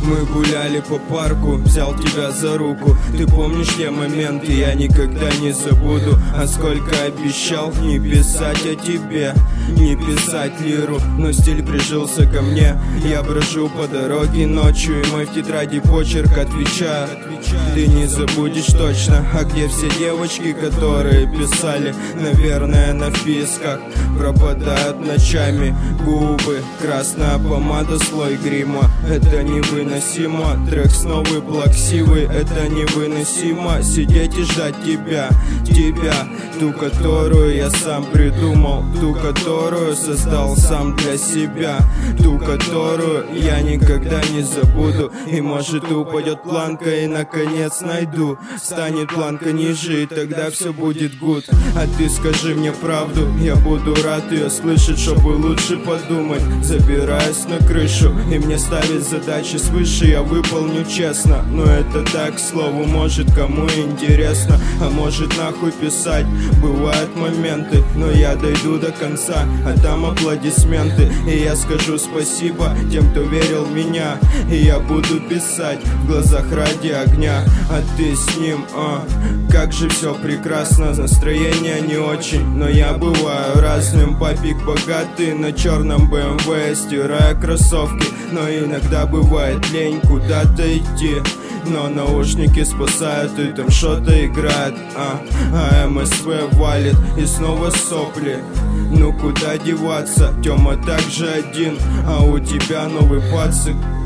Мы гуляли по парку, взял тебя за руку. Ты помнишь те моменты, я никогда не забуду. А сколько обещал не писать о тебе, не писать лиру, но стиль прижился ко мне. Я брожу по дороге ночью, и мой в тетради почерк отвечаю. Ты не забудешь точно, а где все девочки, которые писали? Наверное, на вписках пропадают ночами губы, красная помада, слой грима. Это невыносимо, трек снова плаксивый. Это невыносимо, сидеть и ждать тебя, ту, которую я сам придумал, ту, которую создал сам для себя, ту, которую я никогда не забуду. И может упадет планка, и наконец найду. Станет планка ниже, и тогда все будет гуд. А ты скажи мне правду, я буду рад ее слышать, чтобы лучше подумать. Забираюсь на крышу, и мне ставят задачи свыше, я выполню честно. Но это так, к слову, может кому интересно. А может нахуй писать, бывают моменты, но я дойду до конца, а там аплодисменты. И я скажу спасибо тем, кто верил в меня. И я буду писать в глазах ради огня. А ты с ним, как же все прекрасно. Настроение не очень, но я бываю разным. Папик богатый на черном BMW, стирая кроссовки. Но иногда бывает лень куда-то идти, но наушники спасают, и там что-то играет. А МСВ валит, и снова сопли. Ну куда деваться, Тёма также один, а у тебя новый пацик.